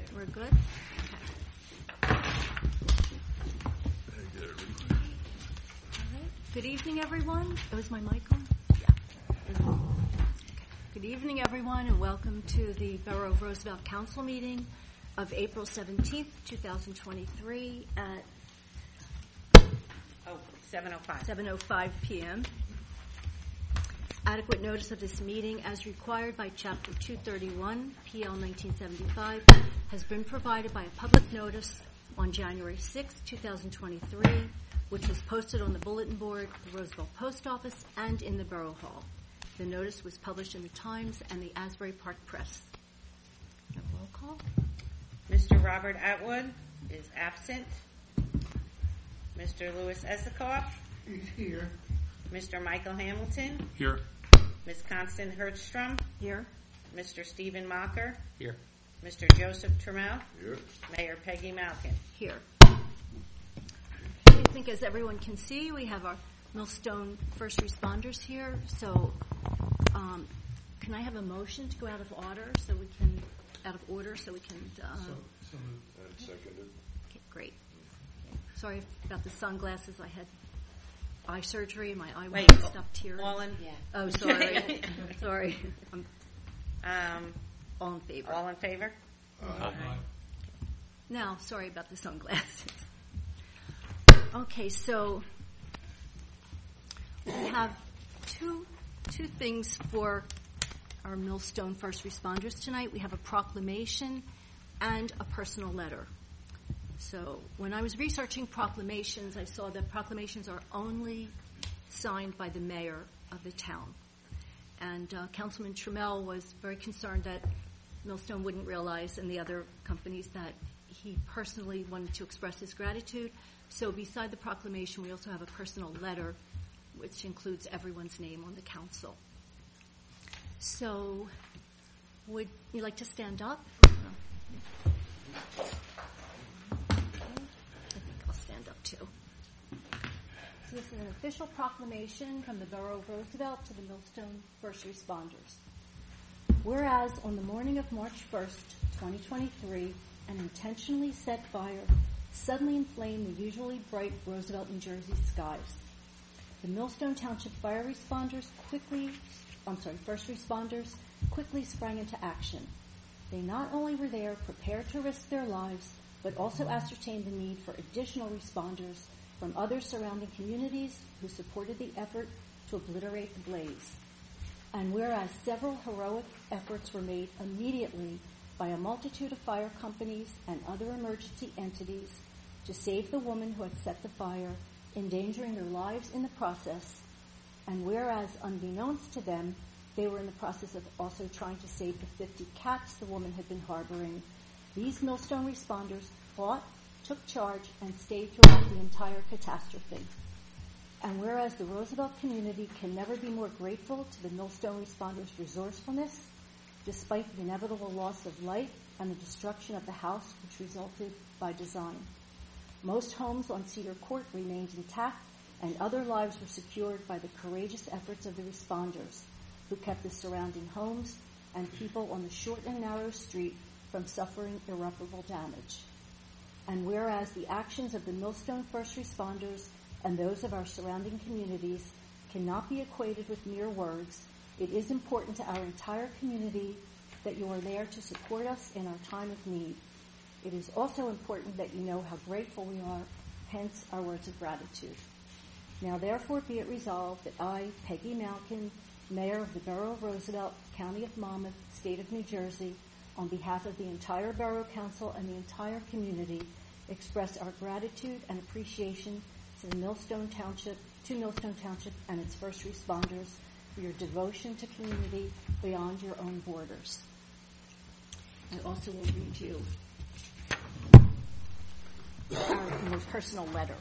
good. We're good? Good evening, everyone. Was my mic on? Yeah. Good evening, everyone, and welcome to the Borough of Roosevelt Council meeting of April 17th, 2023 at 7:05 p.m. Adequate notice of this meeting, as required by Chapter 231, PL 1975, has been provided by a public notice on January 6, 2023, which was posted on the bulletin board, the Roosevelt Post Office, and in the Borough Hall. The notice was published in the Times and the Asbury Park Press. Roll call. Mr. Robert Atwood is absent. Mr. Louis Esikoff. He's here. Mr. Michael Hamilton. Here. Ms. Constance Hertzstrom. Here. Mr. Stephen Mocker. Here. Mr. Joseph Trammell. Here. Mayor Peggy Malkin. Here. I think, as everyone can see, we have our Millstone first responders here. So, can I have a motion to go out of order so we can? Seconded. Okay, great. Sorry about the sunglasses. I had eye surgery. My eye was stuffed here. Oh, sorry. Sorry. All in favor. All in favor? Now, sorry about the sunglasses. Okay, so we have two things for our Millstone first responders tonight. We have a proclamation and a personal letter. So when I was researching proclamations, I saw that proclamations are only signed by the mayor of the town. And Councilman Trammell was very concerned that Millstone wouldn't realize, and the other companies, that he personally wanted to express his gratitude. So beside the proclamation, we also have a personal letter, which includes everyone's name on the council. So, would you like to stand up? I think I'll stand up too. So this is an official proclamation from the Borough of Roosevelt to the Millstone first responders. Whereas on the morning of March 1st, 2023, an intentionally set fire suddenly inflamed the usually bright Roosevelt, New Jersey skies. The Millstone Township first responders quickly sprang into action. They not only were there prepared to risk their lives, but also ascertained the need for additional responders from other surrounding communities who supported the effort to obliterate the blaze. And whereas several heroic efforts were made immediately by a multitude of fire companies and other emergency entities to save the woman who had set the fire, endangering their lives in the process, and whereas unbeknownst to them, they were in the process of also trying to save the 50 cats the woman had been harboring, these Millstone responders fought, took charge, and stayed throughout the entire catastrophe. And whereas the Roosevelt community can never be more grateful to the Millstone responders' resourcefulness, despite the inevitable loss of life and the destruction of the house which resulted by design. Most homes on Cedar Court remained intact, and other lives were secured by the courageous efforts of the responders, who kept the surrounding homes and people on the short and narrow street from suffering irreparable damage. And whereas the actions of the Millstone first responders and those of our surrounding communities cannot be equated with mere words, it is important to our entire community that you are there to support us in our time of need. It is also important that you know how grateful we are, hence our words of gratitude. Now therefore be it resolved that I, Peggy Malkin, Mayor of the Borough of Roosevelt, County of Monmouth, State of New Jersey, on behalf of the entire Borough Council and the entire community, express our gratitude and appreciation to Millstone Township and its first responders for your devotion to community beyond your own borders. I also will read you our most personal letter.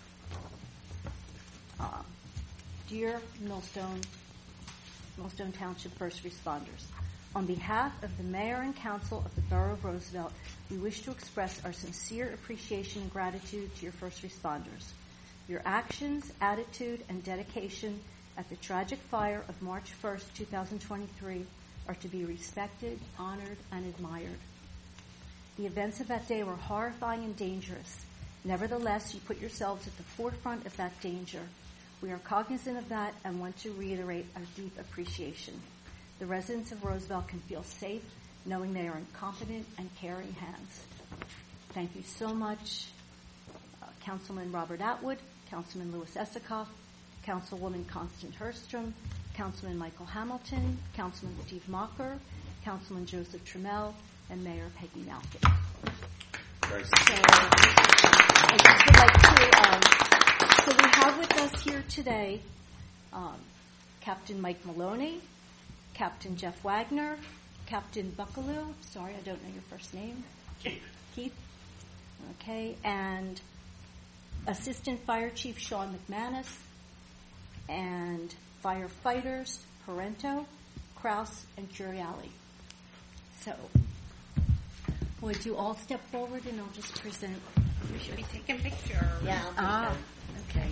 Dear Millstone Township first responders, on behalf of the Mayor and Council of the Borough of Roosevelt, we wish to express our sincere appreciation and gratitude to your first responders. Your actions, attitude, and dedication at the tragic fire of March 1st, 2023 are to be respected, honored, and admired. The events of that day were horrifying and dangerous. Nevertheless, you put yourselves at the forefront of that danger. We are cognizant of that and want to reiterate our deep appreciation. The residents of Roosevelt can feel safe knowing they are in competent and caring hands. Thank you so much, Councilman Robert Atwood, Councilman Louis Esikoff, Councilwoman Constance Hurstrom, Councilman Michael Hamilton, Councilman Steve Mocker, Councilman Joseph Trammell, and Mayor Peggy Malkin. Thanks. I just would like to, so we have with us here today Captain Mike Maloney, Captain Jeff Wagner, Captain Buckaloo, sorry, I don't know your first name. Keith. Okay, and Assistant Fire Chief Sean McManus, and firefighters Parento, Kraus, and Curiali. So, would you all step forward and I'll just present? We should be taking pictures. Yeah. Okay.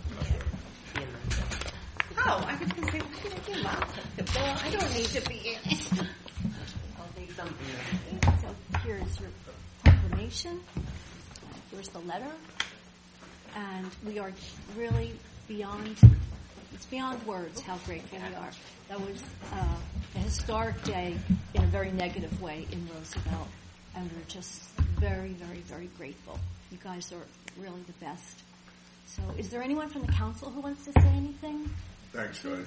Oh, I was going to say, what should I do? Well, I don't need to be in it. I'll take something. So here's your proclamation. Here's the letter. And we are really it's beyond words how grateful we are. That was a historic day in a very negative way in Roosevelt. And we're just very, very, very grateful. You guys are really the best. So is there anyone from the council who wants to say anything? Thanks, guys.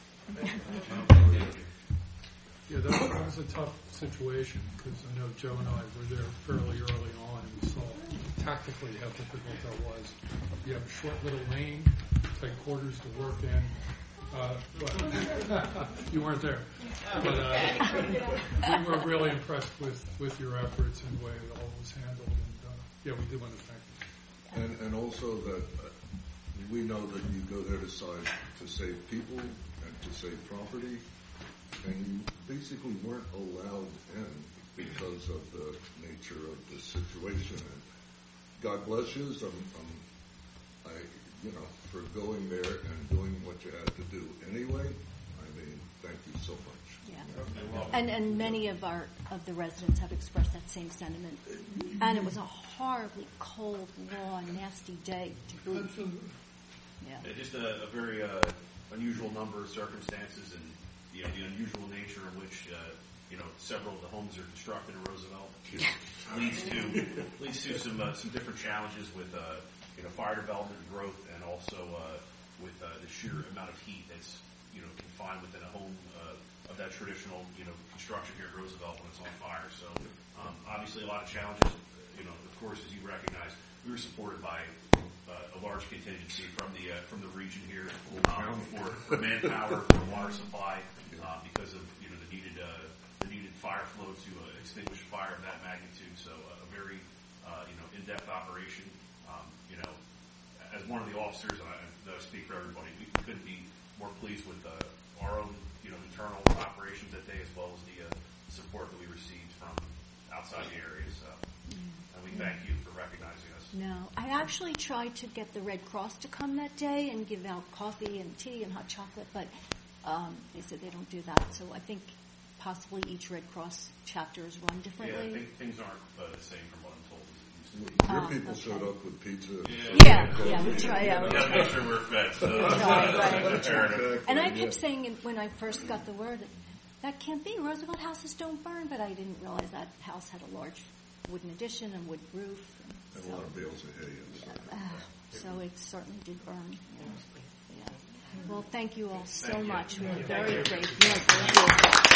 Yeah, that was a tough situation because I know Joe and I were there fairly early on and we saw tactically how difficult that was. You have a short little lane, tight quarters to work in. But you weren't there. But we were really impressed with your efforts and the way it all was handled. And we do want to thank you. And also that we know that you go there to save people and to save property, and you basically weren't allowed in because of the nature of the situation. And God bless you. For going there and doing what you had to do anyway. I mean, thank you so much. Yeah. And many of the residents have expressed that same sentiment. And it was a horribly cold, raw, nasty day to boot. Yeah. Just a very unusual number of circumstances, and the unusual nature in which several of the homes are constructed in Roosevelt leads to some different challenges with fire development and growth, and also with the sheer amount of heat that's confined within a home of that traditional construction here at Roosevelt when it's on fire. So obviously a lot of challenges. Of course, as you recognize, we were supported by a large contingency from the region here for manpower, for water supply, because of the needed fire flow to extinguish a fire of that magnitude. So a very in-depth operation. As one of the officers, and I speak for everybody, we couldn't be more pleased with our own internal operations that day, as well as the support that we received from outside the area. So, and we thank you for recognizing us. No, I actually tried to get the Red Cross to come that day and give out coffee and tea and hot chocolate, but they said they don't do that. So I think possibly each Red Cross chapter is run differently. Yeah, things aren't the same from what I'm told. Your people showed up with pizza. Yeah, we try. We got to make sure we're fed. So. Right. And I kept saying when I first got the word that can't be. Roosevelt houses don't burn, but I didn't realize that house had a large wooden addition and wood roof. And a lot of bales of hay. So it certainly did burn. Yeah. Well, thank you all so much. We're very grateful. Yes, thank you.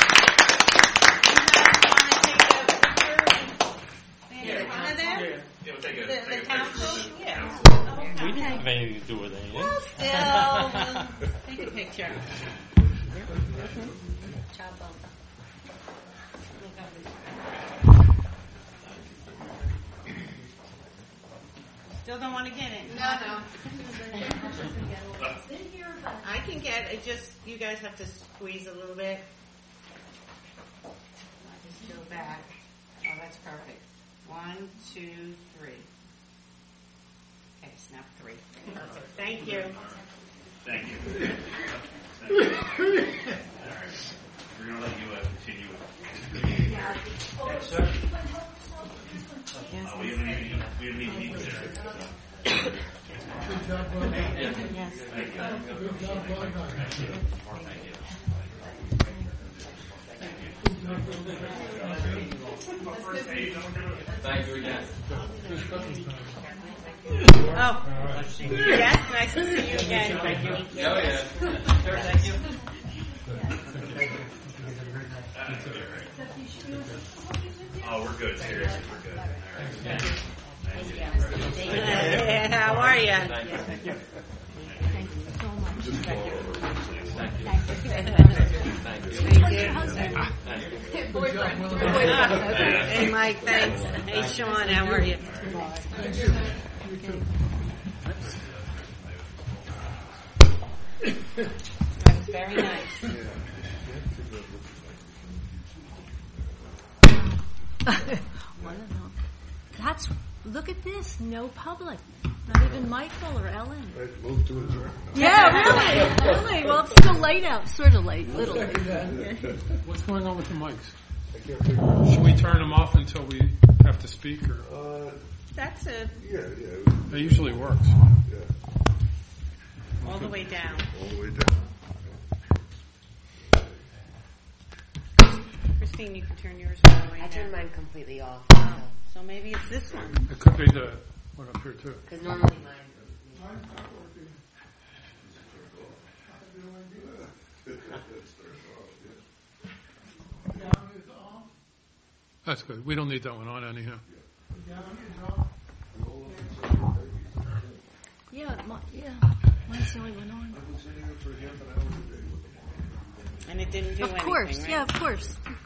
Yeah, we'll take a picture council? with the Yeah. council. We didn't have anything to do with it. Well, still, take a picture. Still don't want to get it? No. I can get it, just, you guys have to squeeze a little bit. Just go back. Oh, that's perfect. 1, 2, 3. Okay, snap 3. Perfect. Thank you. Thank you. All right. We're going to let you continue. Yeah. We haven't even eaten dinner. Good job, well done. Yes. Thank you. Good job, well done. Thank you again. Oh, yes, nice to see you again. Thank you. Oh, yeah. Sure, thank you. Oh, we're good. Seriously, we're good. All right. How are you? Thank you so much. What's your husband? Hey, Mike, thanks. Hey, Sean, how are you? Thank you. You too. That was very nice. Look at this, no public. Not even Michael or Ellen. Right, move to adjourn. Yeah, really. Well, it's still late out, sort of late, little late. What's going on with the mics? Should we turn them off until we have to speak? Or That's it. Yeah. it usually works. Yeah. All the way down. All the way down. Christine, you can turn yours all the way I down. turned mine completely off. So maybe it's this one. It could be the one up here too. Because normally mine. That's good. We don't need that one on anyhow. Yeah, mine's the only one on. And it didn't do Of anything, course, right? yeah, of course.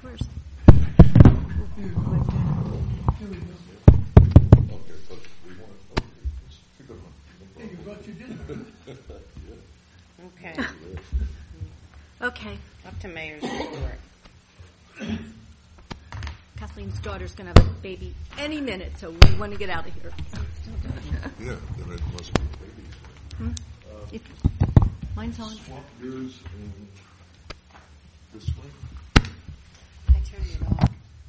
Okay, but we want, it's a good one. Hey, you thought you did. Okay. Okay, Up to Mayor's report. Kathleen's daughter's going to have a baby any minute, so we want to get out of here. Yeah, then it must be babies. Mine's on. Swap yours and this one. I turned it off.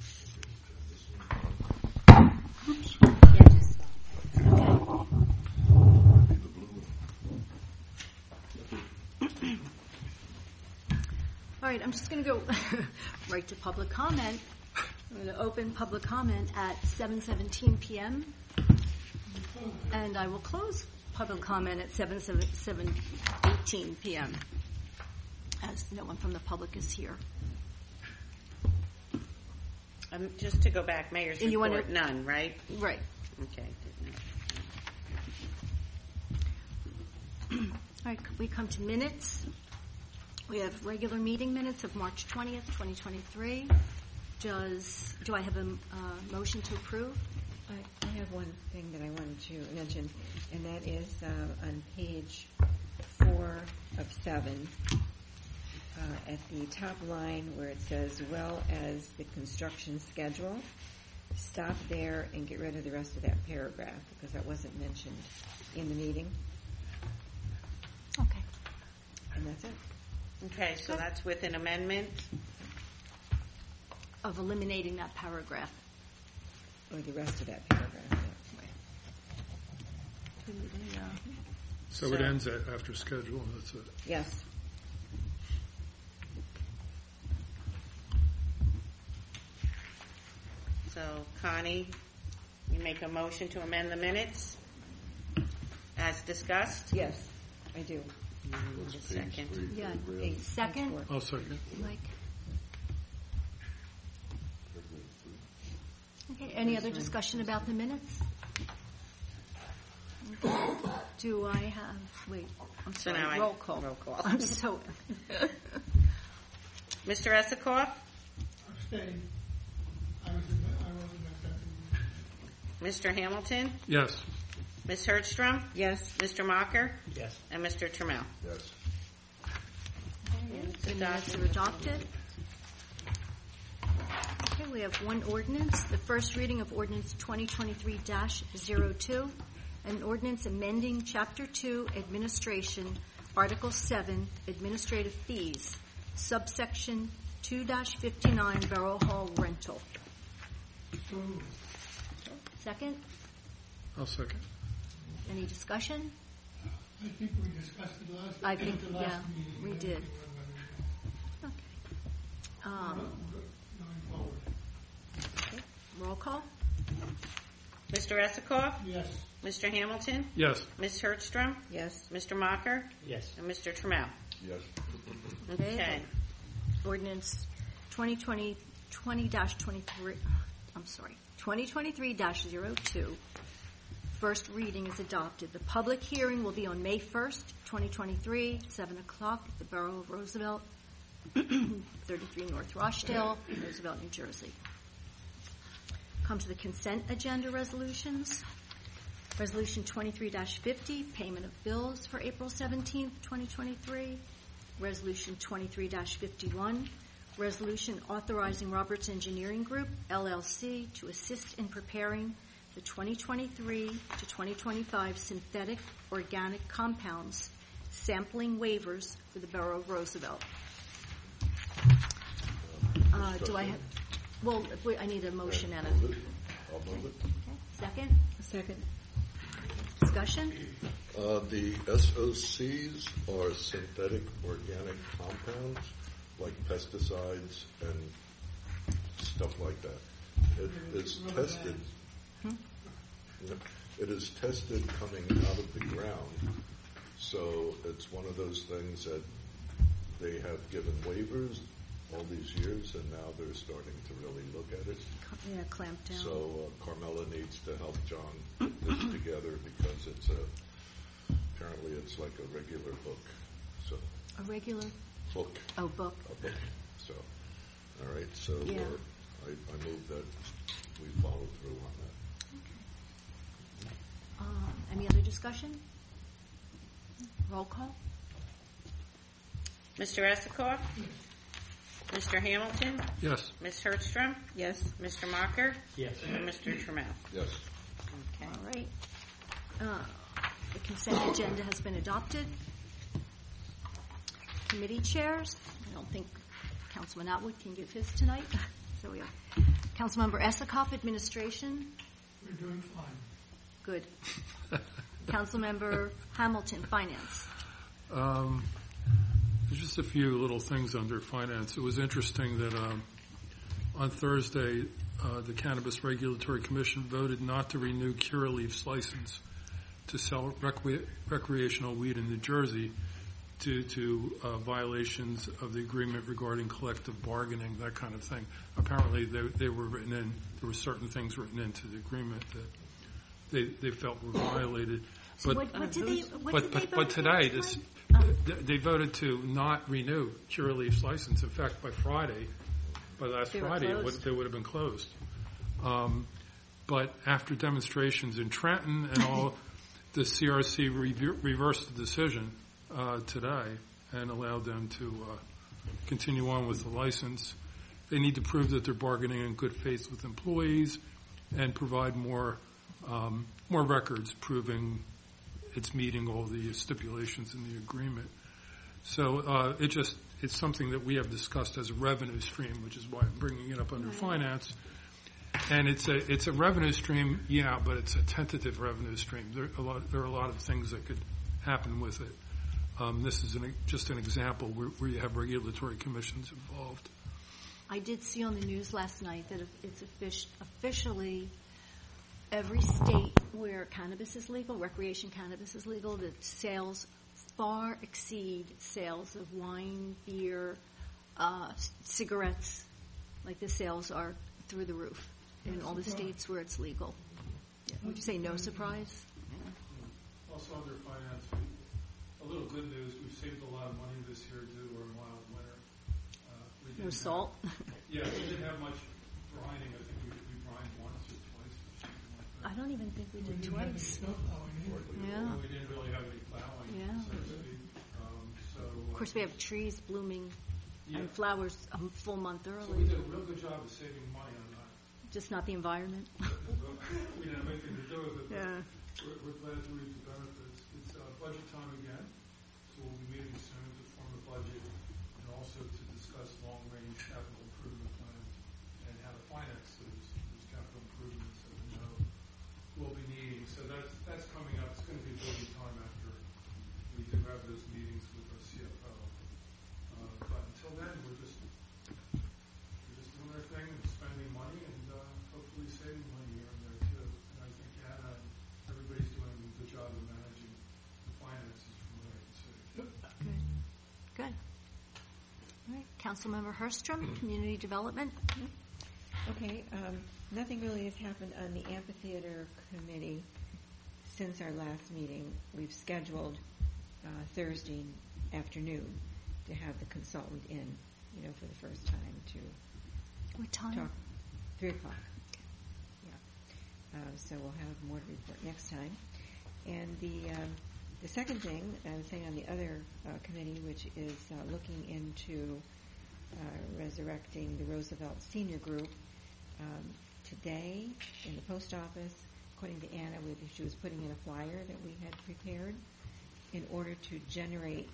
Yeah, just stop. Might be the blue one. All right, I'm just going to go right to public comment. I'm going to open public comment at 7:17 p.m. And I will close public comment at 7:18 p.m. as no one from the public is here. Just to go back, Mayor's And you report, wanna- none, right? Right. Okay. All right, we come to minutes. We have regular meeting minutes of March 20th, 2023. Do I have a motion to approve? I have one thing that I wanted to mention, and that is on page 4 of 7, at the top line where it says, well as the construction schedule. Stop there and get rid of the rest of that paragraph because that wasn't mentioned in the meeting, Okay. and that's it. Okay, so that's with an amendment. Of eliminating that paragraph. Or the rest of that paragraph. Yeah. So it ends after schedule, and that's it. Yes. So, Connie, you make a motion to amend the minutes as discussed? Yes, I do. That's Second. page 3. Yeah, paragraph. a second. I'll second. Mike. Okay, any other discussion about the minutes? Okay. Do I have, I'm So sorry, now I- roll call. roll call. I'm so, Mr. Esikoff? Abstain. Mr. Hamilton? Yes. Ms. Hertzstrom? Yes. Mr. Mocker? Yes. And Mr. Trammell? Yes. the minutes are adopted. Okay, we have one ordinance, the first reading of ordinance 2023-02, an ordinance amending Chapter 2, Administration, Article 7, Administrative Fees, subsection 2-59, Borough Hall Rental. Second? I'll second. Any discussion? I think we discussed it last. I think, at the last yeah, meeting. we did. Okay. Going forward. Okay. Roll call? Mr. Esikoff? Yes. Mr. Hamilton? Yes. Ms. Hertzstrom? Yes. Mr. Mocker? Yes. And Mr. Trammell? Yes. Okay. Ordinance 2023, I'm sorry, 2023-02. First reading is adopted. The public hearing will be on May 1st, 2023, 7 o'clock at the Borough of Roosevelt, 33 North Rochdale, Roosevelt, New Jersey. Come to the consent agenda resolutions. Resolution 23-50, payment of bills for April 17th, 2023. Resolution 23-51, resolution authorizing Roberts Engineering Group, LLC, to assist in preparing the 2023 to 2025 synthetic organic compounds sampling waivers for the Borough of Roosevelt. Do I have, well, I need a motion and a, Move it. I'll move it. okay, second? Second. Discussion? The SOCs are synthetic organic compounds, like pesticides and stuff like that. It is tested. It is tested coming out of the ground. So it's one of those things that they have given waivers all these years, and now they're starting to really look at it. Yeah, clamp down. So Carmela needs to help John put this together because it's apparently it's like a regular book. So A regular, book. oh, book. A book. So, all right. So Yeah. I move that we follow through on that. Any other discussion? Roll call? Mr. Esikoff? Mr. Hamilton? Yes. Ms. Hertzstrom? Yes. Mr. Mocker? Yes. And Mr. Trammell? Yes. Okay. All right. The consent agenda has been adopted. Committee chairs. I don't think Councilman Atwood can give his tonight. So we have Councilmember Esikoff, Administration. We're doing fine. Good. Councilmember Hamilton, Finance. There's just a few little things under finance. It was interesting that on Thursday, the Cannabis Regulatory Commission voted not to renew Curaleaf's license to sell recreational weed in New Jersey due to violations of the agreement regarding collective bargaining, that kind of thing. Apparently, they were written in. There were certain things written into the agreement that they felt were violated. So But what did they vote but today, for this. tonight? They voted to not renew Curaleaf's license. In fact, by last They were Friday, closed. they would have been closed. But after demonstrations in Trenton and all, the CRC reversed the decision today and allowed them to continue on with the license. They need to prove that they're bargaining in good faith with employees and provide more records proving it's meeting all the stipulations in the agreement. So it's something that we have discussed as a revenue stream, which is why I'm bringing it up under finance. And it's a revenue stream, yeah, but it's a tentative revenue stream. There are a lot of things that could happen with it. This is just an example where you have regulatory commissions involved. I did see on the news last night that it's officially every state where cannabis is legal, recreation cannabis is legal, that sales far exceed sales of wine, beer, cigarettes. Like the sales are through the roof in all the states where it's legal. Yeah. Would you say no surprise? Yeah. Also under finance, a little good news, we've saved a lot of money this year due to our mild winter. No salt? Yeah, we didn't have much brining. I think we brined once or twice or something like that. I don't even think we did twice. Yeah. We didn't really have any plowing, Yeah. so to speak. Of course, we have trees blooming and flowers a full month So early. we did a real good job of saving money on that. Just not the environment. We didn't have anything to do with it. Yeah. But we're glad to reap the benefits. It's budget time again, so we'll be meeting soon to form a budget and also to discuss long-range capital improvement plans and how to finance those capital improvements. So we know All right. Councilmember Herstrom, Community Development. Okay, nothing really has happened on the amphitheater committee since our last meeting. We've scheduled Thursday afternoon to have the consultant in, for the first time to What time? talk. 3 o'clock. Yeah. So we'll have more to report next time. And the second thing I was saying on the other committee, which is looking into resurrecting the Roosevelt Senior Group, today in the post office, according to Anna, she was putting in a flyer that we had prepared in order to generate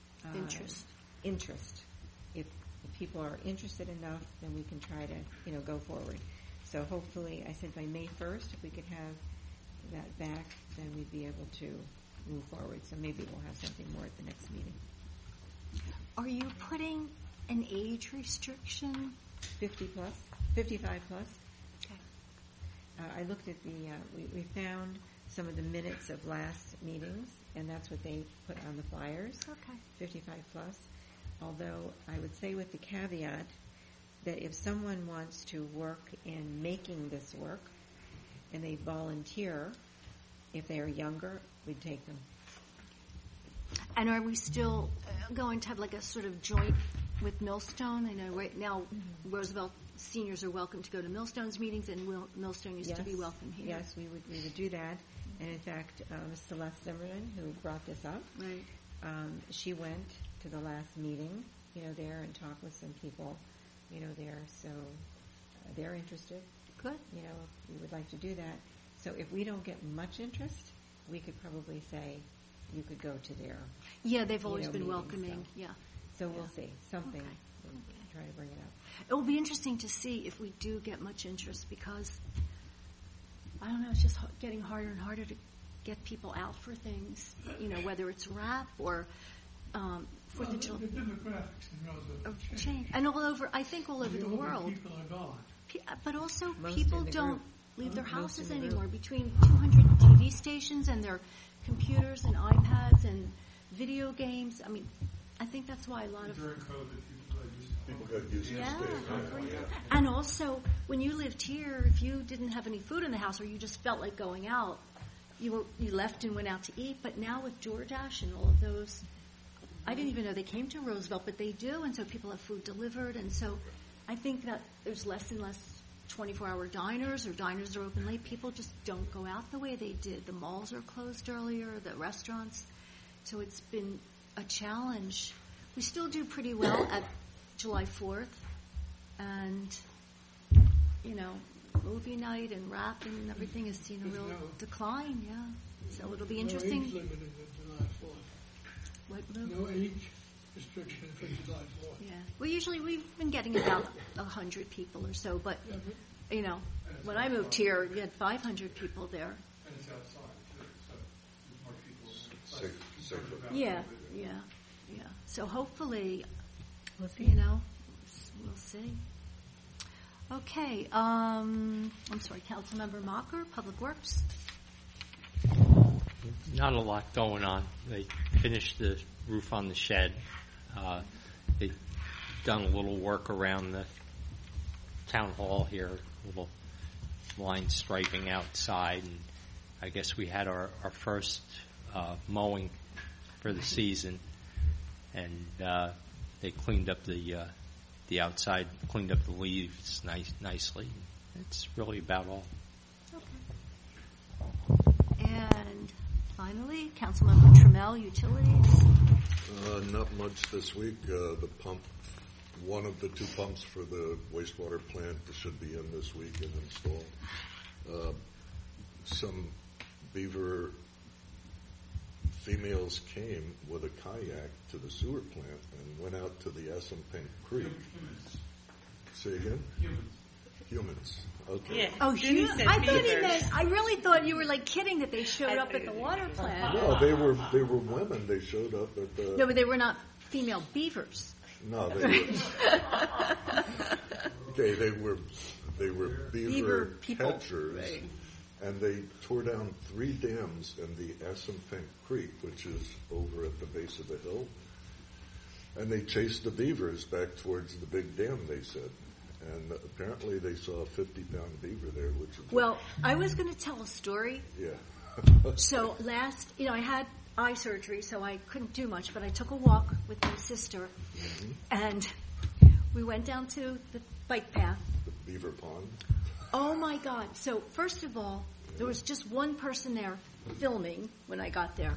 interest. If people are interested enough, then we can try to go forward. So hopefully, I said by May 1st, if we could have that back, then we'd be able to move forward. So maybe we'll have something more at the next meeting. Are you putting an age restriction? 55 plus. Okay. I looked at we found some of the minutes of last meetings, and that's what they put on the flyers. Okay. 55 plus. Although I would say with the caveat that if someone wants to work in making this work and they volunteer, if they are younger, we'd take them. And are we still going to have like a sort of joint with Millstone? I know right now Roosevelt seniors are welcome to go to Millstone's meetings, and Millstone used to be welcome here. Yes, we would do that. And in fact, Celeste Zimmerman, who brought this up, right. She went to the last meeting, there and talked with some people, there. So they're interested. Good. We would like to do that. So if we don't get much interest, we could probably say you could go to their. Yeah, they've always been meetings, welcoming. so. Yeah. So we'll see something. Okay. We'll try to bring it up. It will be interesting to see if we do get much interest, because I don't know, it's just getting harder and harder to get people out for things. Whether it's rap or 4th of July. The demographics in Roosevelt Change. And I think all over the world. People are gone. But also, Most people in the don't group. leave their Most houses in the group. anymore. Between 200 TV stations and their computers and iPads and video games, I think that's why a lot of During COVID, People got used to staying. And also, when you lived here, if you didn't have any food in the house or you just felt like going out, you left and went out to eat. But now with DoorDash and all of those, I didn't even know they came to Roosevelt, but they do, and so people have food delivered. And so I think that there's less and less 24-hour diners, or diners are open late. People just don't go out the way they did. The malls are closed earlier, the restaurants. So it's been a challenge. We still do pretty well at July 4th, and, movie night and rap and everything has seen a real decline, yeah. So it'll be interesting. No age limit in the July 4th. What, Lou? No age restriction for July 4th. Yeah. We've been getting about 100 people or so, but, when I moved here, we had 500 people there. and it's outside too, so there's more people inside. Safer. Yeah. So hopefully, We'll see. we'll see. Okay, I'm sorry, Councilmember Mocker, Public Works. Not a lot going on. They finished the roof on the shed. They've done a little work around the town hall here, a little line striping outside, and I guess we had our first mowing for the season, and they cleaned up the outside, cleaned up the leaves nicely. It's really about all. Okay. And finally, Councilmember Trammell, Utilities. Not much this week. The pump, one of the 2 pumps for the wastewater plant should be in this week and installed. Some Beaver females came with a kayak to the sewer plant and went out to the Assunpink Creek. Say again? Humans. Okay. Yeah. Oh, Jimmy said I thought he beavers. meant. I really thought you were like kidding that they showed up at the water plant. No, they were women. They showed up at the. No, but they were not female beavers. No, they were. Okay, they were beaver people. catchers, Right. and they tore down 3 dams in the Assunpink Creek, which is over at the base of the hill. And they chased the beavers back towards the big dam, they said. And apparently they saw a 50-pound beaver there, which is... Well, I was going to tell a story. Yeah. So I had eye surgery, so I couldn't do much, but I took a walk with my sister, and we went down to the bike path. The beaver pond. Oh, my God. So, first of all, there was just one person there filming when I got there.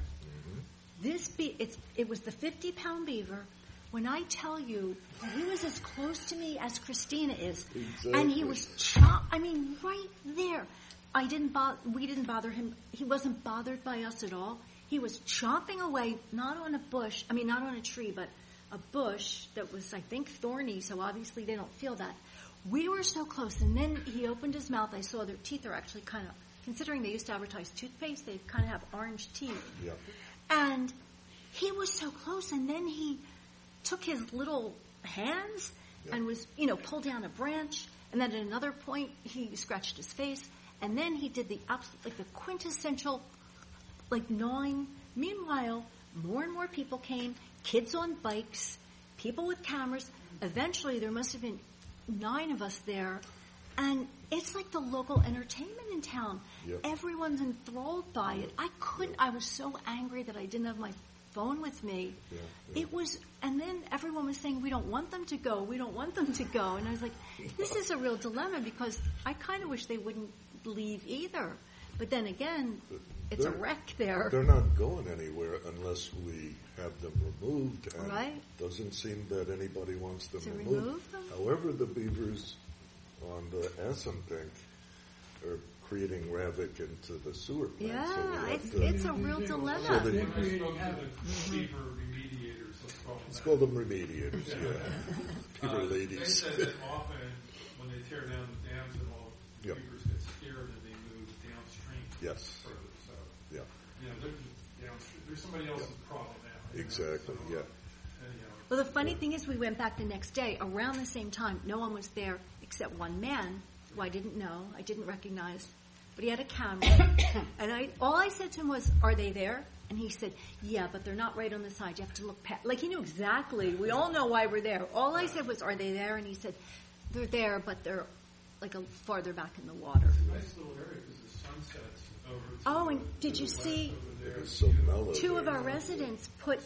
It was the 50-pound beaver. When I tell you, he was as close to me as Christina is. Exactly. And he was right there. We didn't bother him. He wasn't bothered by us at all. He was chomping away, not on a tree, but a bush that was, I think, thorny, so obviously they don't feel that. We were so close, and then he opened his mouth. I saw their teeth are actually kind of, considering they used to advertise toothpaste, they kind of have orange teeth. Yep. And he was so close, and then he took his little hands and was, pulled down a branch, and then at another point he scratched his face, and then he did the quintessential, gnawing. Meanwhile, more and more people came, kids on bikes, people with cameras. Eventually, there must have been 9 of us there, and it's like the local entertainment in town. Yep. Everyone's enthralled by it. I was so angry that I didn't have my phone with me. It was, and then everyone was saying, we don't want them to go, and I was like, this is a real dilemma, because I kind of wish they wouldn't leave either. But then again, it's a wreck there. They're not going anywhere unless we have them removed, and Right. it doesn't seem that anybody wants them To removed. remove them? However, the beavers on the Assunpink are creating havoc into the sewer plant. Yeah, so we have it's a real dilemma. So they- I spoke to the beaver remediators, let's call them Let's that. call them remediators, yeah. Beaver They ladies. said that often when they tear down the dams and all, Yep. beavers get scared and they move downstream Yes. further. So, Yeah, they're just downstream. There's somebody else's problem now. exactly, So, yeah. anyhow. Well, the funny thing is we went back the next day around the same time. No one was there except one man who I didn't know, I didn't recognize, but he had a camera. And all I said to him was, are they there? And he said, yeah, but they're not right on the side. You have to look past. Like, he knew exactly. We all know why we're there. All I said was, are they there? And he said, they're there, but they're like farther back in the water. It's a nice little area because the sunset's over to Oh, and the- did to you the see west over there. It's so mellow. 2 of there. our residents put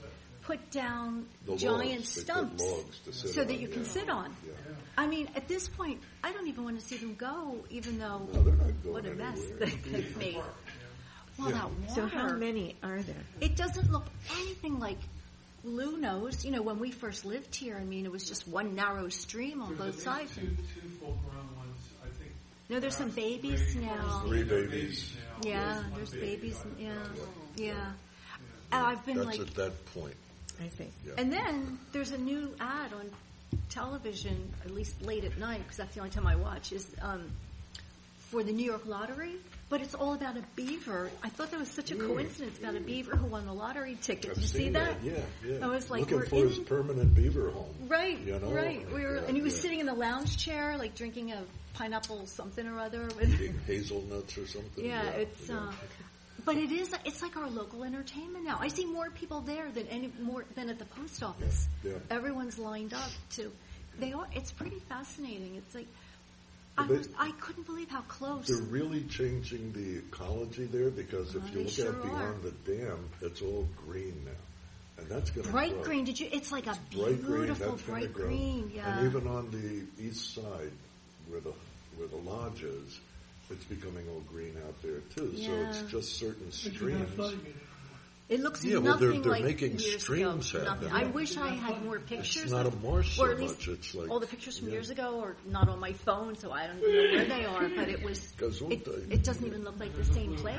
down The giant logs, they put stumps logs to sit so on, that you can yeah. sit on. Yeah. I mean, at this point, I don't even want to see them go, even though No, they're not going what a mess anywhere. they've made. Well, Yeah. that water. So how many are there? It doesn't look anything like Lou knows. When we first lived here, it was just one narrow stream on both sides. Two full-grown ones, I think. No, there's some babies now. 3 babies. now. Yeah, One there's baby babies. on it. Yeah. And I've been That's at that point. I see. Yeah. And then there's a new ad on television, at least late at night, because that's the only time I watch, is for the New York lottery. But it's all about a beaver. I thought that was such a coincidence about a beaver who won the lottery ticket. I've Did you see seen that? Yeah. I was like, looking we're for his in- permanent beaver home. Right, You know? right. Yeah, And he was yeah. sitting in the lounge chair, like drinking a pineapple something or other. With Eating hazelnuts or something. yeah, it's. But it's like our local entertainment now. I see more people there than at the post office. Yeah. Everyone's lined up to. They are. It's pretty fascinating. It's like But I couldn't believe how close. They're really changing the ecology there because if you They look sure out beyond the dam, it's all green now. And that's going to bright grow. green. It's like a Bright green, beautiful that's gonna bright grow. green. Yeah. And even on the east side, where the lodge is, it's becoming all green out there too. So Yeah. it's just certain But you're not streams. flooding it anymore. It looks Yeah, well, nothing they're like making years streams ago. happen. Nothing. I wish I had more pictures. It's not a of, marsh or so at least much. It's like all the pictures from yeah. years ago, or not on my phone, so I don't even know where they are. But it was. Gesundheit. It doesn't even look like the same place.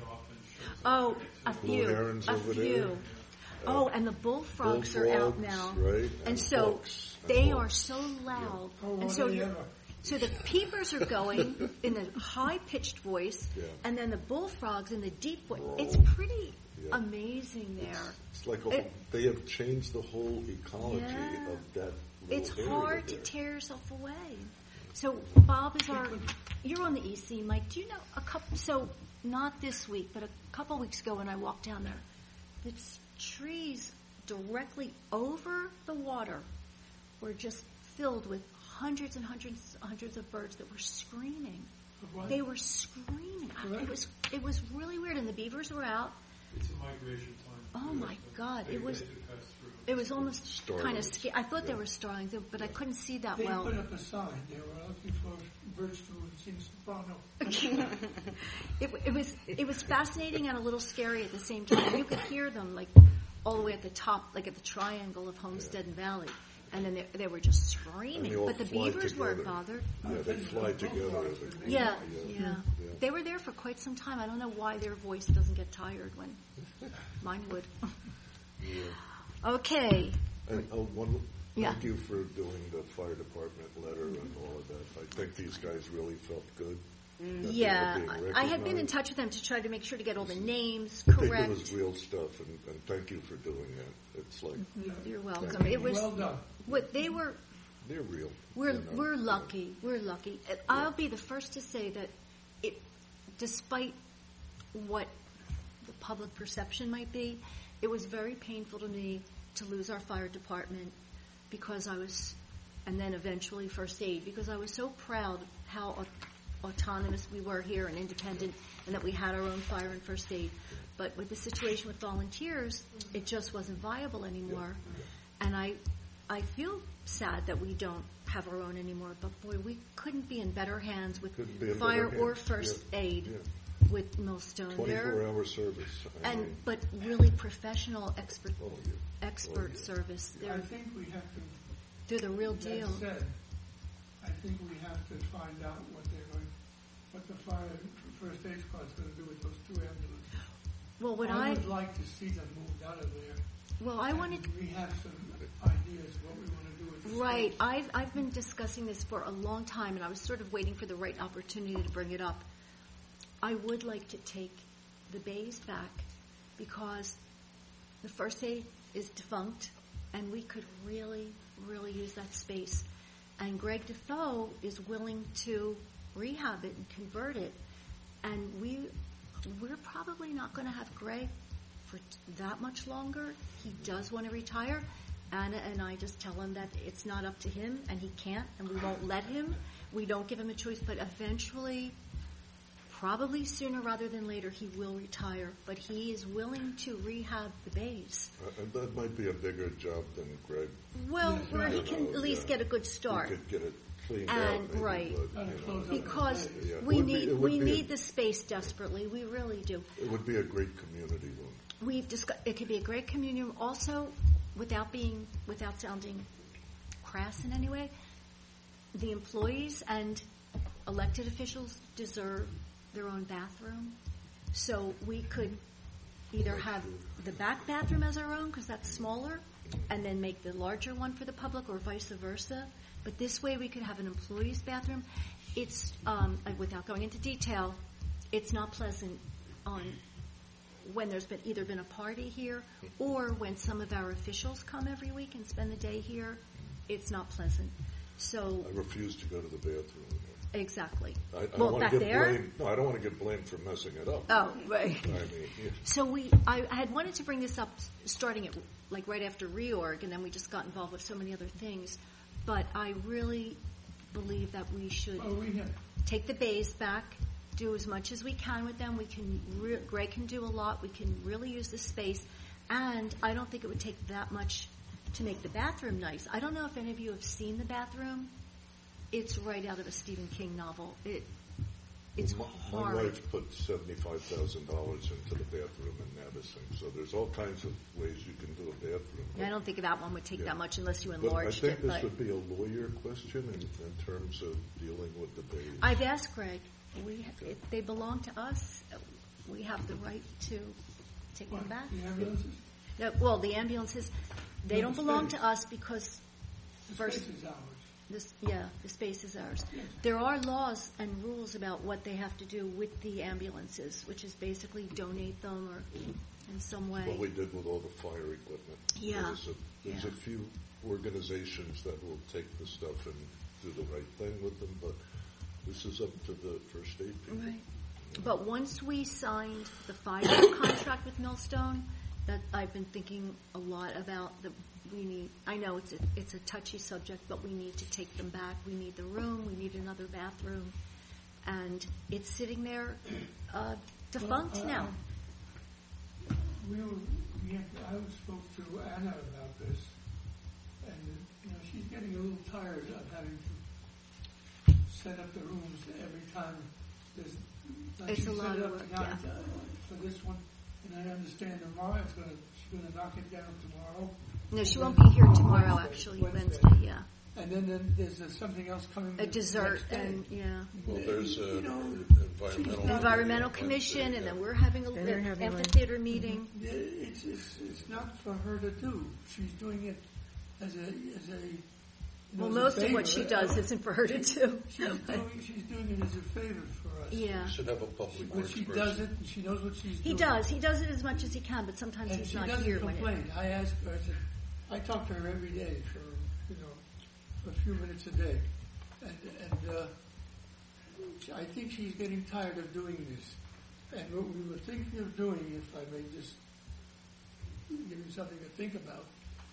Oh, a Blue few, herons a over few. there. Oh, and the bullfrogs are out Bullfrogs, now, right? and so hawks. they Hawks. are so loud, Oh, and so they you're. are. So the peepers are going in a high-pitched voice, Yeah. and then the bullfrogs in the deep voice. Roll. It's pretty Yeah. amazing there. It's like It- they have changed the whole ecology Yeah. of that. It's little hard area to there. tear yourself away. So Bob is you're on the EC, Mike. Do you know so not this week, but a couple weeks ago when I walked down there, the trees directly over the water were just filled with hundreds and hundreds of birds that were screaming. What? They were screaming. Correct. It was really weird, and the beavers were out. It's a migration time. Oh my God! They It was pass through. it was almost Starlings. kind of scary. I thought they were starlings, but I couldn't see that They well. put up a sign. They were looking for birds to sing soprano. It was fascinating and a little scary at the same time. You could hear them like all the way at the top, like at the triangle of Homestead and Valley, and then they were just And screaming. they all But the fly beavers weren't together. bothered. Yeah, they fly together. Yeah. Yeah. They were there for quite some time. I don't know why their voice doesn't get tired when mine would. Okay. And Yeah. thank you for doing the fire department letter and all of that. I think these guys really felt good. that they Yeah, were being I had been in recognized. touch with them to try to make sure to get all the names I think it correct. was real stuff, and thank you for doing that. It's like, You're welcome. It was Well done. what they were. they're real. We're you know. we're lucky. We're lucky. I'll be the first to say that it, despite what the public perception might be, it was very painful to me to lose our fire department because I was, and then eventually first aid, because I was so proud of how autonomous we were here and independent, and that we had our own fire and first aid. But with the situation with volunteers, it just wasn't viable anymore. And I feel sad that we don't have our own anymore, but boy, we couldn't be in better hands with Couldn't be in fire better or hands. first aid Yeah. with Millstone. 24-hour service. I mean, But really professional expert oh, yeah. service. I They're think we have to. they're the real That deal. said, I think we have to find out what the fire first aid squad's going to do with those two ambulances. Well, I would like to see them moved out of there. well, I wanted And we have some ideas of what we want to do with the right. state. I've been discussing this for a long time, and I was sort of waiting for the right opportunity to bring it up. I would like to take the bays back because the first aid is defunct, and we could really, really use that space. And Greg Defoe is willing to rehab it and convert it, and we're probably not going to have Greg for that much longer. He does want to retire. Anna and I just tell him that it's not up to him, and he can't, and we won't let him. We don't give him a choice, but eventually, probably sooner rather than later, he will retire. But he is willing to rehab the bays. And that might be a bigger job than Greg. Well, Yes, where he right. can at least get a good start. He could get it cleaned And, out. Maybe, right. But, And you know, close up Because Yeah. we It would be- need it would we be need the space desperately. We really do. It would be a great community room. We've discussed it could be a great community room. Also, without sounding crass in any way, the employees and elected officials deserve their own bathroom. So we could either have the back bathroom as our own, because that's smaller, and then make the larger one for the public, or vice versa. But this way we could have an employee's bathroom. It's, without going into detail, it's not pleasant on when there's either been a party here or when some of our officials come every week and spend the day here. It's not pleasant. So I refuse to go to the bathroom. exactly. I Well, don't want back to get there? blamed. No, I don't want to get blamed for messing it up. Oh, right. I mean, yeah. So I had wanted to bring this up starting at like right after reorg, and then we just got involved with so many other things. But I really believe that we should Oh, we have. take the bays back, do as much as we can with them. We can. Greg can do a lot. We can really use the space, and I don't think it would take that much to make the bathroom nice. I don't know if any of you have seen the bathroom. It's right out of a Stephen King novel. It's My horrid. wife put $75,000 into the bathroom in Madison, so there's all kinds of ways you can do a bathroom. I don't think that one would take Yeah. that much unless you But I enlarged think it. this But would be a lawyer question in terms of dealing with the bays. I've asked Greg. They belong to us. We have the right to take them back. The ambulances? No, well, the ambulances, they No, don't the belong space. to us because The first, space is ours. the space is ours. There are laws and rules about what they have to do with the ambulances, which is basically donate them or in some way. What we did with all the fire equipment. Yeah. There's a few organizations that will take the stuff and do the right thing with them, but this is up to the first aid people. Right. But once we signed the 5-year contract with Millstone, that I've been thinking a lot about. I know it's a touchy subject, but we need to take them back. We need the room. We need another bathroom, and it's sitting there defunct now. I spoke to Anna about this, and she's getting a little tired of having to set up the rooms every time. It's a lot of work, yeah. For this one, and I understand tomorrow she's going to knock it down tomorrow. No, she won't be here tomorrow. Actually, Wednesday. Yeah. And then there's something else coming. A dessert, and Well, there's environmental commission, and then we're having an amphitheater meeting. It's not for her to do. She's doing it as a. Well, most of what she does isn't for her to do. She's doing it as a favor for us. Yeah. You should have a public But works she person. does it, and she knows what she's doing. He does. He does it as much as he can, but sometimes And he's she not doesn't here complain. I ask her. I said, I talk to her every day for a few minutes a day, and I think she's getting tired of doing this. And what we were thinking of doing, if I may just give you something to think about,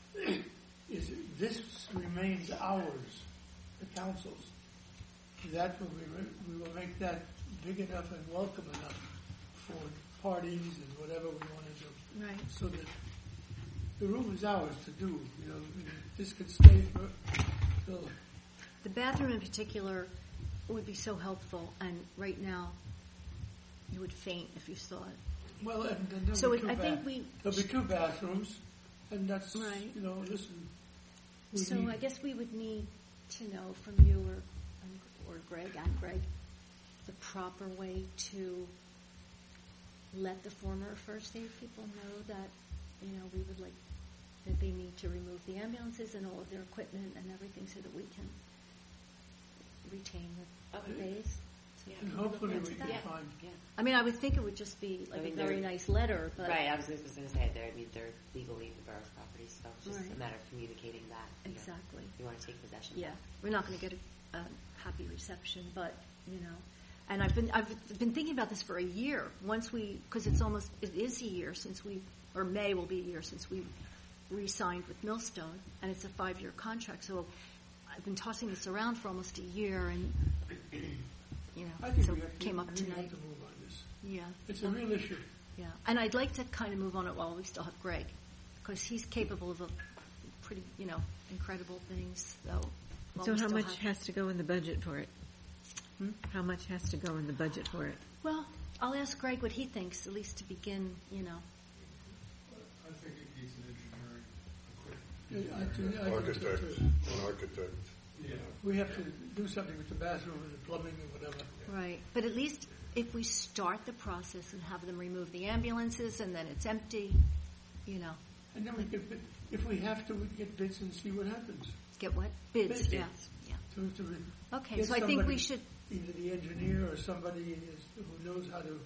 is this remains ours, the council's. That we will make that big enough and welcome enough for parties and whatever we want to do. Right. So that the room is ours to do. This could stay till. The bathroom in particular would be so helpful, and right now you would faint if you saw it. Well, and there'll So be two I think we there'll be two bathrooms, and that's right. Listen. So I guess we would need to know from you or Greg, the proper way to let the former first aid people know that we would like that they need to remove the ambulances and all of their equipment and everything so that we can retain the bays. And hopefully we can find. Yeah. I mean, I would think it would just be like a very nice letter, but Right, I was just going to say, they're legally the borough's property, so it's just Right. a matter of communicating that. Exactly. You want to take possession. Yeah, we're not going to get a happy reception, but and I've been thinking about this for a year. Because it is a year since or May will be a year since we re-signed with Millstone, and it's a 5-year contract. So I've been tossing this around for almost a year, and I think so we it have came up we tonight. have to move on this. Yeah, It's a real issue. yeah, and I'd like to kind of move on it while we still have Greg, because he's capable of pretty incredible things. So how much has to go in the budget for it? How much has to go in the budget for it? Well, I'll ask Greg what he thinks, at least to begin, I think it needs an engineering equipment. I think so Architect, too. an architect. Yeah. We have to do something with the bathroom and the plumbing and whatever. right. But at least if we start the process and have them remove the ambulances and then it's empty, And then we could, if we have to, we can get bids and see what happens. get what? Bids, Bids. yeah. Okay, get so I think somebody, we should, either the engineer or somebody who knows how to,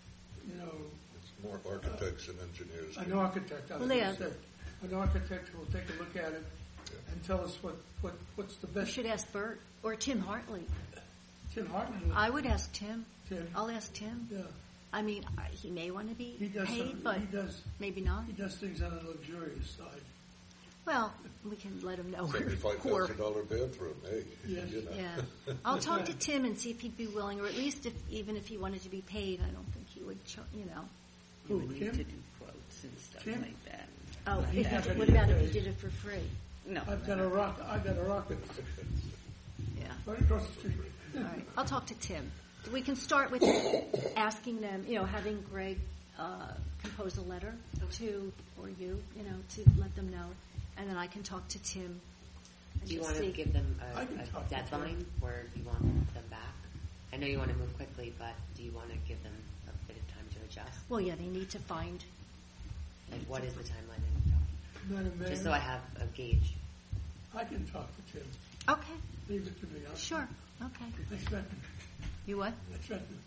It's more architects and engineers. an architect. I was Well, going yeah. to say, an architect who will take a look at it and tell us what's the we best. should ask Bert or Tim Hartley. Tim Hartman. I would ask Tim. Tim. I'll ask Tim. Yeah, I mean, he may want to be he does. paid, but maybe not. He does things on the luxurious side. Well, we can let him know. we're poor. $75,000 bathroom, hey. Yes. Yeah, I'll talk to Tim and see if he'd be willing, or at least even if he wanted to be paid, I don't think he would. Who, need Tim? to do quotes and stuff Tim? like that. Oh, Yeah. what about if he did it for free? No. I've got a rocket Yeah. right across the street. All right, I'll talk to Tim. We can start with asking them, having Greg compose a letter to, or you, to let them know, and then I can talk to Tim. And Do you just want to see. give them I can talk a to deadline where you want them back? I know you want to move quickly, but do you want to give them a bit of time to adjust? Well, yeah, they need to find. Like, what is the timeline that you're talking? Madam Mayor, Just so I have a gauge. I can talk to Tim. Okay, Leave it to me. sure. Okay. I threaten. You what? I threaten.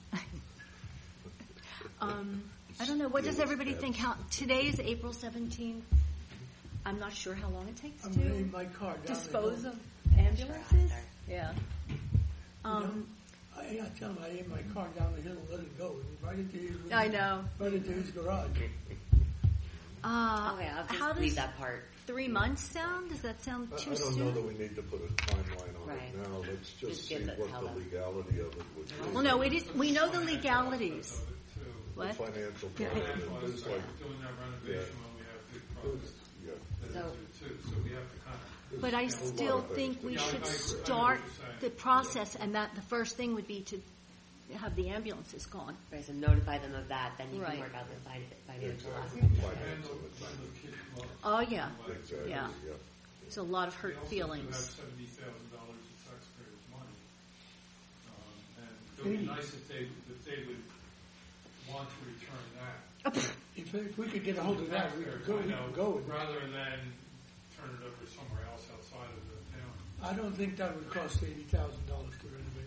I don't know. What does everybody think? Today is April 17th. I'm not sure how long it takes I'm to going to aim my car down dispose the of hill. ambulances. Yeah. I tell him I aim my car down the hill and let it go. Right into his, I know. right into his garage. Okay, I'll how just does leave that part. 3 months sound? Does that sound I too don't soon? know that we need to put a timeline on Right. it now. Let's Just just see give it- what tell the them. legality of it would be. Well, no, it is. We know the legalities. Of it, too. The What? financial Yeah, part of And it plus, is like, doing that renovation when we have big projects yeah. that So- do too, so we have to kind of. But I There's a lot still of things think to we Yeah, I should agree. I know what start you're saying. the process, and that the first thing would be to have the ambulances gone. Right, so notify them of that, then you Right. can work out the financial Exactly. aspect. Financial, Oh yeah, exactly, yeah. yeah. It's a lot of hurt They also feelings. have $70,000 of taxpayers' money, and it would be nice if they would want to return that. If we could get a hold of that, we could go, we could go with it. rather than turn it over somewhere else outside of the town. I don't think that would cost $80,000 to renovate.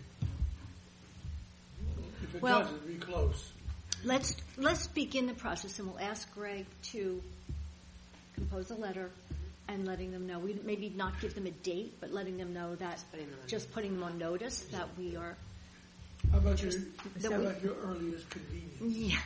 If it Well- does, it'd be close. Let's begin the process, and we'll ask Greg to compose a letter and letting them know. We maybe not give them a date, but letting them know that just putting them on notice that we are. How about your, that how we- about your earliest convenience? Yeah.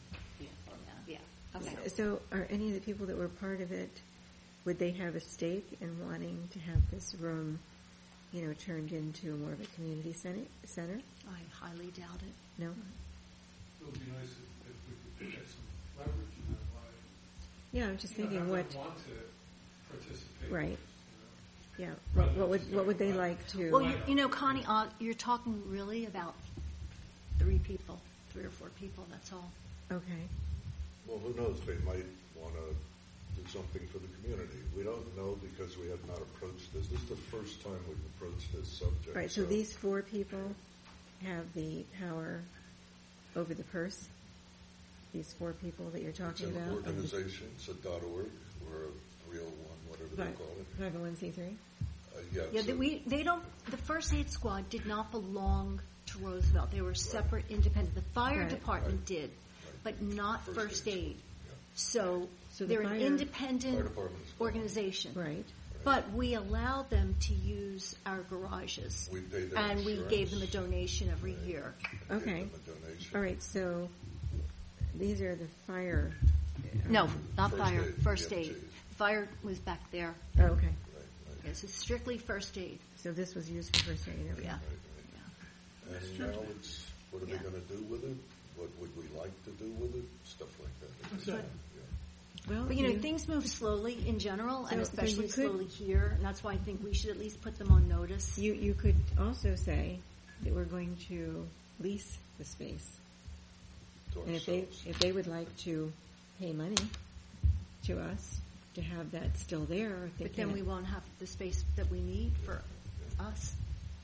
Yeah, okay. So are any of the people that were part of it, would they have a stake in wanting to have this room, turned into more of a community center? I highly doubt it. No? It would be nice if we could get some leverage in that way. Yeah, I'm just You know, thinking have what, them want to participate. right. You know. Yeah, what would they like to? Well, Connie, you're talking really about 3 or 4 people. That's all. Okay. Well, who knows? They might want to do something for the community. We don't know because we have not approached this. This is the first time we've approached this subject. Right, so these 4 people have the power over the purse? These 4 people that you're It's talking an about? organization. It's a .org or a 301, whatever they call it. 501c3? Yeah, so- they don't. The first aid squad did not belong to Roosevelt. They were separate, independent. The fire Right. department did, but not first aid. So So the they're an fire independent department is fine. organization. Right. But we allowed them to use our garages, We pay them and we insurance. gave them a donation every year. We Okay. gave them a donation. All right, so these are the fire. No, not First fire. aid, First EMTs. aid. Fire was back there. Oh, okay. Right, right, Yes, it's strictly first aid. So this was used for first aid. Okay. Yeah. right. And now it's, what are they going to do with it? What would we like to do with it? Stuff like that. What's that? Well, But things move slowly in general, and So especially you could- slowly here. And that's why I think we should at least put them on notice. you could also say that we're going to lease the space. To And ourselves. if they would like to pay money to us to have that still there, if they But then can't. we won't have the space that we need for us.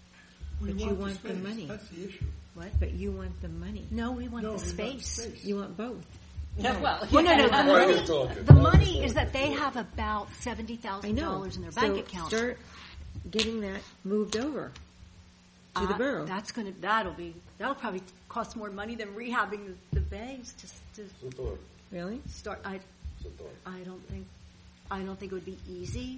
We But you want the space. money. That's the issue. What? But you want the money. No, we want No, the we want space. space. You want both. Well, Well, no. Now we're talking. The Now we're money is talking. that they have about I $70,000 know. in their So bank account. start getting that moved over to the borough. That'll probably cost more money than rehabbing the bays to It's a thought. Really? start. It's a thought. I don't think it would be easy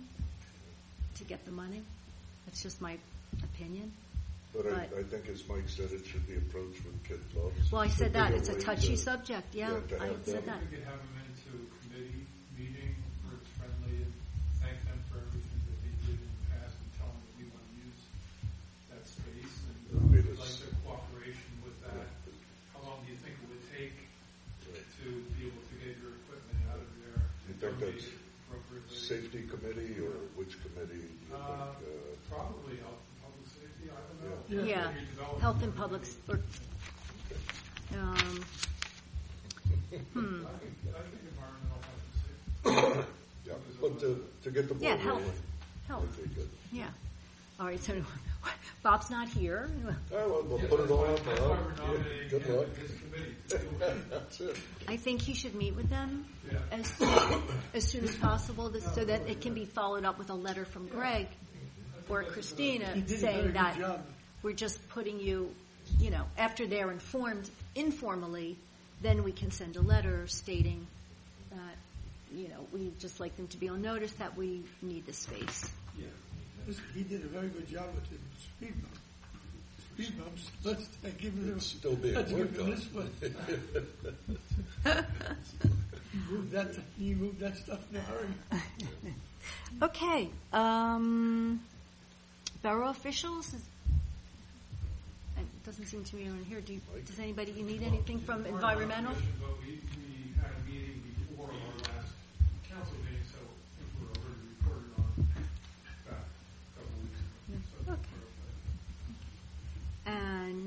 to get the money. That's just my opinion. But But- I think, as Mike said, it should be approached with kid gloves. Well, I Should said be that. a It's a way touchy to- subject. Yeah, to I have said them- that. We could have them into a committee meeting where it's friendly and thank them for everything that they did in the past and tell them that we want to use that space and It'll be we'd this- like their cooperation with that. How long do you think it would take to be able to get your equipment out of there? You think donate that's it appropriately? Safety committee or which committee? Do you think, Probably health and public safety. I don't know. Yeah. Yeah, Maybe development. health and public. I think environmental health and safety. yeah, but to get the ball Yeah, health. rolling. Health. would be good. Yeah. All right. So Bob's not here. Oh, well, we'll put it on. That's why we're nominating Good him luck. and his committee to do it. That's it. I think he should meet with them Yeah. as soon as possible, so that it can be followed up with a letter from Greg or Christina He did a very saying good that job. we're just putting you, after they're informed informally, then we can send a letter stating that, we'd just like them to be on notice that we need the space. Yeah. He did a very good job with the speed bump. speed bumps. Let's give them. It's still being let's worked give them on. this one. You move that stuff in a hurry. Okay. Borough officials. It doesn't seem to be anyone here. Does anybody need anything from environmental? But we had a meeting before our last council meeting, so I think we were already reported on back a couple weeks ago. So Okay. And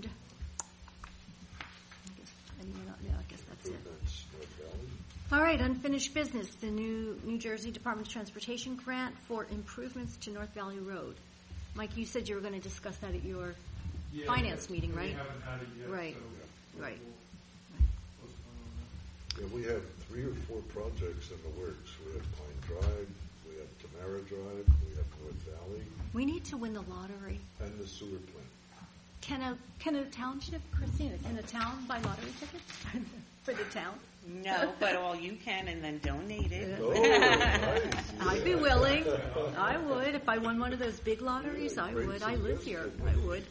I guess that's it. All right, unfinished business. The New Jersey Department of Transportation grant for improvements to North Valley Road. Mike, you said you were going to discuss that at your finance meeting, right? We haven't had it yet. Right. So Right. we'll postpone on that. Yeah, we have 3 or 4 projects in the works. We have Pine Drive, we have Tamara Drive, we have North Valley, We need to win the lottery. and the sewer plant. Can a township, Christina, can a town buy lottery tickets for the town? No, but all you can and then donate it. Oh, nice. I'd be willing. I would. If I won one of those big lotteries, I Great would. I live here. suggestion. I would.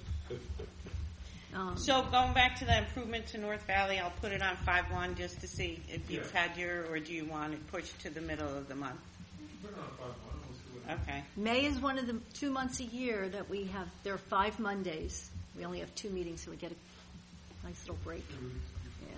So going back to the improvement to North Valley, I'll put it on 5-1 just to see if you've had your, or do you want it pushed to the middle of the month? Put it on 5-1. We'll see what Okay. May is one of the 2 months a year that we have. There are 5 Mondays. We only have 2 meetings, so we get a nice little break. Yeah.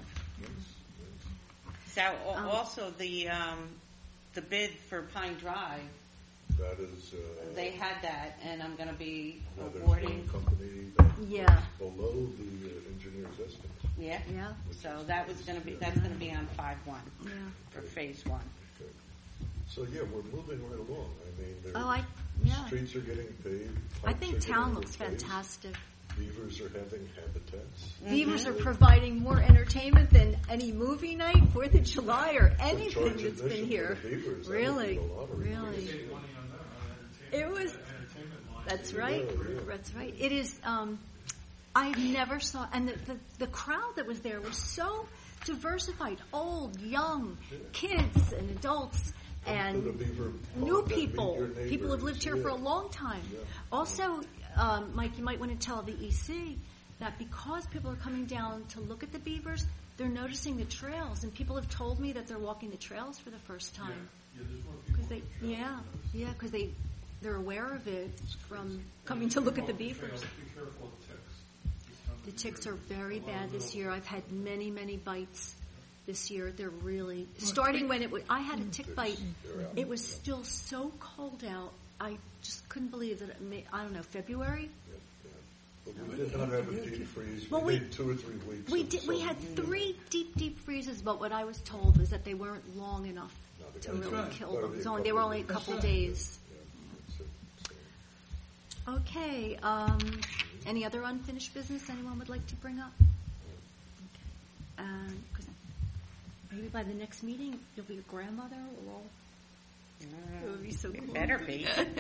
So also the bid for Pine Drive, That is, they had that, and I'm going to be there's awarding. one company that Yeah. was below the engineer's estimate. Yeah. Yeah. So that's going to be on 5-1 Yeah. for phase 1. Okay. So yeah, we're moving right along. I mean, streets are getting paved. I pipes think are town getting looks replaced, fantastic. Beavers are having habitats. Beavers are providing more entertainment than any movie night, 4th of July, or anything Charge that's admission been for here. the Beavers. That would Really, be the lottery. really. save money on that, It on was. entertainment line. That's right. Yeah. That's right. It is. I never saw, and the crowd that was there was so diversified: old, young, kids, and adults, To the and Beaver new Pond and people. meet your neighbors. People have lived here for a Yeah. long time. Yeah. Also, Mike, you might want to tell the EC that because people are coming down to look at the beavers, they're noticing the trails, and people have told me that they're walking the trails for the first time. Yeah, there's more people. Because they're aware of it from coming to look at the beavers. Be careful of the ticks. The ticks are very bad this year. I've had many, many bites this year. They're really starting when I had a tick bite. It was still so cold out. I just couldn't believe that I don't know, February. But we did not have a deep freeze. Well, we had 2 or 3 weeks. We of did. We sun. had 3 deep freezes, but what I was told was that they weren't long enough to That's really right. kill That'll them. be a They were couple only a of couple weeks. days. Yeah, that's it. So, Okay. Any other unfinished business anyone would like to bring up? Okay. 'Cause maybe by the next meeting you'll be a grandmother or all. It would be so cool. Better be.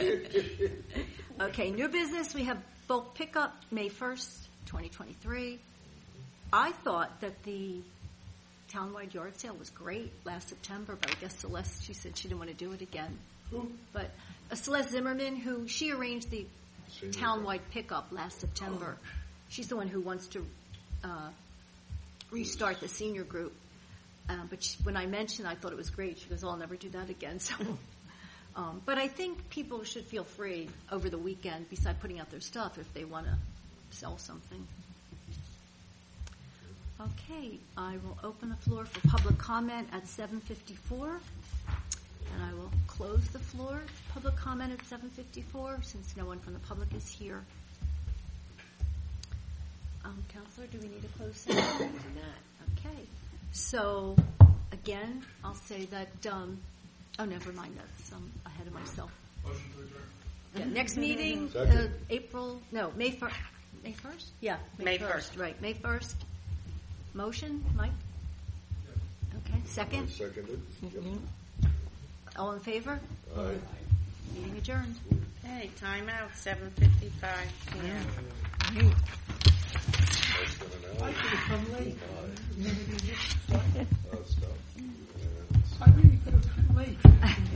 Okay, new business. We have bulk pickup May 1st, 2023. I thought that the townwide yard sale was great last September, but I guess Celeste, she said she didn't want to do it again. Who? But Celeste Zimmerman, she arranged the Senior townwide pickup last September. She's the one who wants to restart the senior group. But when I mentioned, I thought it was great. She goes, "Oh, I'll never do that again." So, but I think people should feel free over the weekend, besides putting out their stuff, if they want to sell something. Okay, I will open the floor for public comment at 7:54, and I will close the floor to public comment at 7:54 since no one from the public is here. Counselor, do we need a closed session? Okay. So, again, I'll say that, never mind, that's ahead of myself. Motion to adjourn. Yeah, next meeting, Second. May 1st. May 1st? Yeah, May 1st. Right, May 1st. Motion, Mike? Okay, second? Seconded. Yep. All in favor? Aye. Meeting adjourned. Hey, time out, 7:55 p.m.